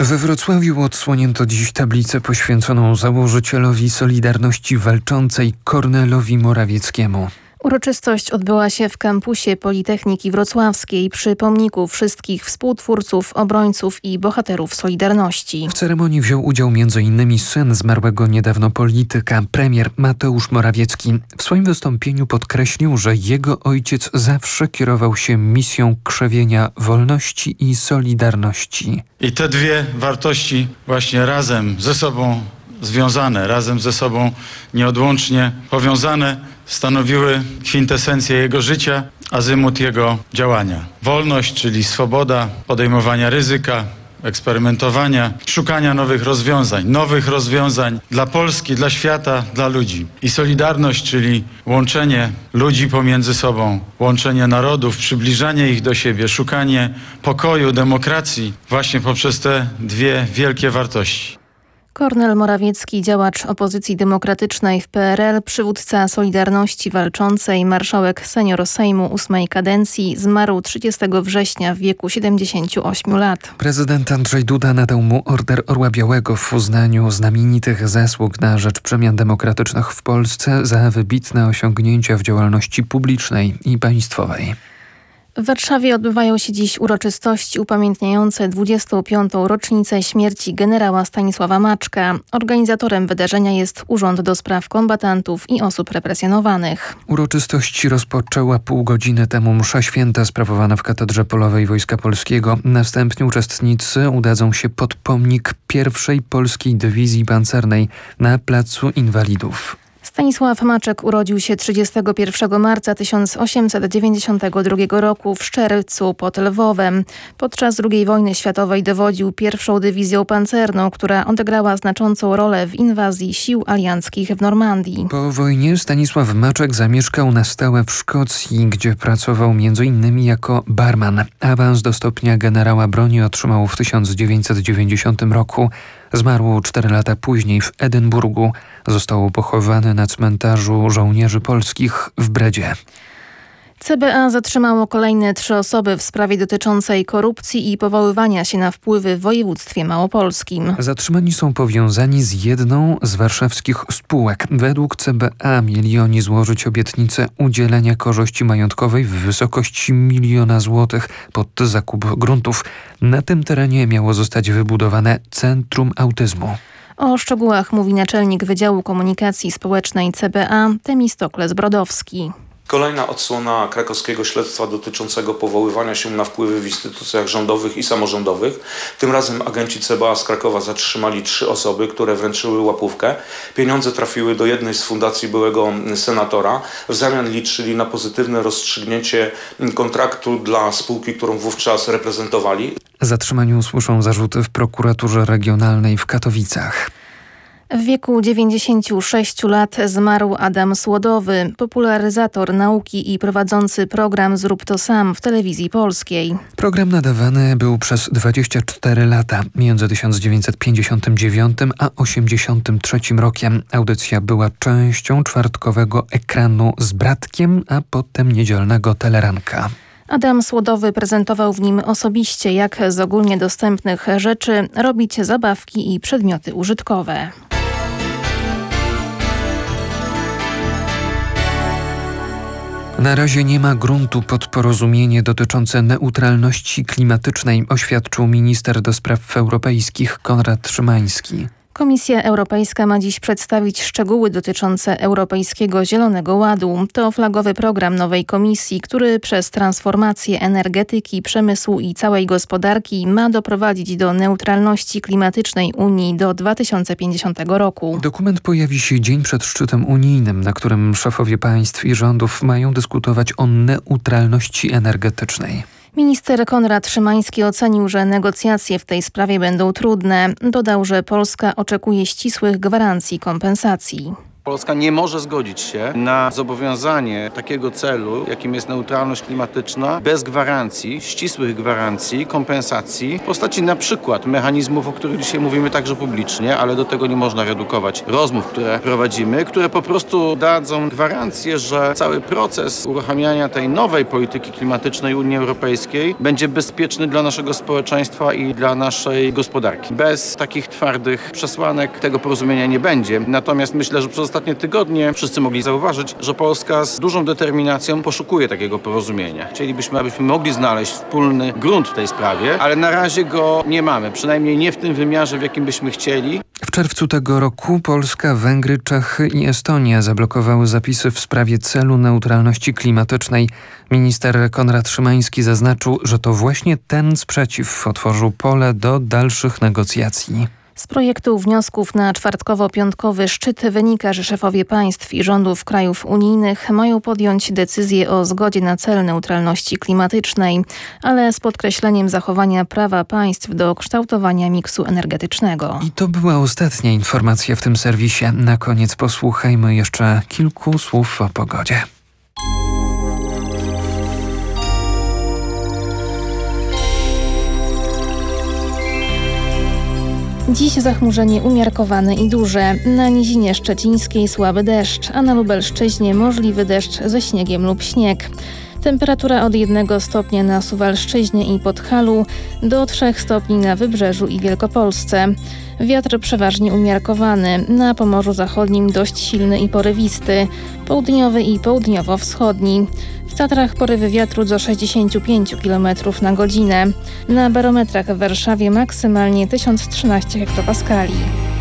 We Wrocławiu odsłonięto dziś tablicę poświęconą założycielowi Solidarności Walczącej Kornelowi Morawieckiemu. Uroczystość odbyła się w kampusie Politechniki Wrocławskiej przy pomniku wszystkich współtwórców, obrońców i bohaterów Solidarności. W ceremonii wziął udział m.in. syn zmarłego niedawno polityka, premier Mateusz Morawiecki. W swoim wystąpieniu podkreślił, że jego ojciec zawsze kierował się misją krzewienia wolności i solidarności. I te dwie wartości właśnie razem ze sobą związane, razem ze sobą nieodłącznie powiązane stanowiły kwintesencję jego życia, azymut jego działania. Wolność, czyli swoboda podejmowania ryzyka, eksperymentowania, szukania nowych rozwiązań dla Polski, dla świata, dla ludzi. I solidarność, czyli łączenie ludzi pomiędzy sobą, łączenie narodów, przybliżanie ich do siebie, szukanie pokoju, demokracji właśnie poprzez te dwie wielkie wartości. Kornel Morawiecki, działacz opozycji demokratycznej w PRL, przywódca Solidarności Walczącej, marszałek senior Sejmu 8. kadencji, zmarł 30 września w wieku 78 lat. Prezydent Andrzej Duda nadał mu Order Orła Białego w uznaniu znamienitych zasług na rzecz przemian demokratycznych w Polsce za wybitne osiągnięcia w działalności publicznej i państwowej. W Warszawie odbywają się dziś uroczystości upamiętniające 25. rocznicę śmierci generała Stanisława Maczka. Organizatorem wydarzenia jest Urząd do Spraw Kombatantów i Osób Represjonowanych. Uroczystości rozpoczęła pół godziny temu msza święta sprawowana w Katedrze Polowej Wojska Polskiego. Następnie uczestnicy udadzą się pod pomnik pierwszej Polskiej Dywizji Pancernej na Placu Inwalidów. Stanisław Maczek urodził się 31 marca 1892 roku w Szczercu pod Lwowem. Podczas II wojny światowej dowodził pierwszą dywizją pancerną, która odegrała znaczącą rolę w inwazji sił alianckich w Normandii. Po wojnie Stanisław Maczek zamieszkał na stałe w Szkocji, gdzie pracował m.in. jako barman. Awans do stopnia generała broni otrzymał w 1990 roku. Zmarł 4 lata później w Edynburgu. Został pochowany na cmentarzu żołnierzy polskich w Bredzie. CBA zatrzymało kolejne 3 osoby w sprawie dotyczącej korupcji i powoływania się na wpływy w województwie małopolskim. Zatrzymani są powiązani z jedną z warszawskich spółek. Według CBA mieli oni złożyć obietnicę udzielenia korzyści majątkowej w wysokości 1 000 000 złotych pod zakup gruntów. Na tym terenie miało zostać wybudowane Centrum Autyzmu. O szczegółach mówi naczelnik Wydziału Komunikacji Społecznej CBA Temistokles Brodowski. Kolejna odsłona krakowskiego śledztwa dotyczącego powoływania się na wpływy w instytucjach rządowych i samorządowych. Tym razem agenci CBA z Krakowa zatrzymali 3 osoby, które wręczyły łapówkę. Pieniądze trafiły do jednej z fundacji byłego senatora. W zamian liczyli na pozytywne rozstrzygnięcie kontraktu dla spółki, którą wówczas reprezentowali. Zatrzymaniu usłyszą zarzuty w prokuraturze regionalnej w Katowicach. W wieku 96 lat zmarł Adam Słodowy, popularyzator nauki i prowadzący program Zrób to sam w telewizji polskiej. Program nadawany był przez 24 lata, między 1959 a 1983 rokiem. Audycja była częścią czwartkowego Ekranu z Bratkiem, a potem niedzielnego Teleranka. Adam Słodowy prezentował w nim osobiście, jak z ogólnie dostępnych rzeczy robić zabawki i przedmioty użytkowe. Na razie nie ma gruntu pod porozumienie dotyczące neutralności klimatycznej, oświadczył minister do spraw europejskich Konrad Szymański. Komisja Europejska ma dziś przedstawić szczegóły dotyczące Europejskiego Zielonego Ładu. To flagowy program nowej komisji, który przez transformację energetyki, przemysłu i całej gospodarki ma doprowadzić do neutralności klimatycznej Unii do 2050 roku. Dokument pojawi się dzień przed szczytem unijnym, na którym szefowie państw i rządów mają dyskutować o neutralności energetycznej. Minister Konrad Szymański ocenił, że negocjacje w tej sprawie będą trudne. Dodał, że Polska oczekuje ścisłych gwarancji kompensacji. Polska nie może zgodzić się na zobowiązanie takiego celu, jakim jest neutralność klimatyczna, bez gwarancji, ścisłych gwarancji, kompensacji w postaci na przykład mechanizmów, o których dzisiaj mówimy także publicznie, ale do tego nie można redukować rozmów, które prowadzimy, które po prostu dadzą gwarancję, że cały proces uruchamiania tej nowej polityki klimatycznej Unii Europejskiej będzie bezpieczny dla naszego społeczeństwa i dla naszej gospodarki. Bez takich twardych przesłanek tego porozumienia nie będzie. Natomiast myślę, że przez ostatnie tygodnie wszyscy mogli zauważyć, że Polska z dużą determinacją poszukuje takiego porozumienia. Chcielibyśmy, abyśmy mogli znaleźć wspólny grunt w tej sprawie, ale na razie go nie mamy. Przynajmniej nie w tym wymiarze, w jakim byśmy chcieli. W czerwcu tego roku Polska, Węgry, Czechy i Estonia zablokowały zapisy w sprawie celu neutralności klimatycznej. Minister Konrad Szymański zaznaczył, że to właśnie ten sprzeciw otworzył pole do dalszych negocjacji. Z projektu wniosków na czwartkowo-piątkowy szczyt wynika, że szefowie państw i rządów krajów unijnych mają podjąć decyzję o zgodzie na cel neutralności klimatycznej, ale z podkreśleniem zachowania prawa państw do kształtowania miksu energetycznego. I to była ostatnia informacja w tym serwisie. Na koniec posłuchajmy jeszcze kilku słów o pogodzie. Dziś zachmurzenie umiarkowane i duże. Na Nizinie Szczecińskiej słaby deszcz, a na Lubelszczyźnie możliwy deszcz ze śniegiem lub śnieg. Temperatura od 1 stopnia na Suwalszczyźnie i Podhalu do 3 stopni na Wybrzeżu i Wielkopolsce. Wiatr przeważnie umiarkowany, na Pomorzu Zachodnim dość silny i porywisty, południowy i południowo-wschodni. W Tatrach porywy wiatru do 65 km na godzinę. Na barometrach w Warszawie maksymalnie 1013 hektopaskali.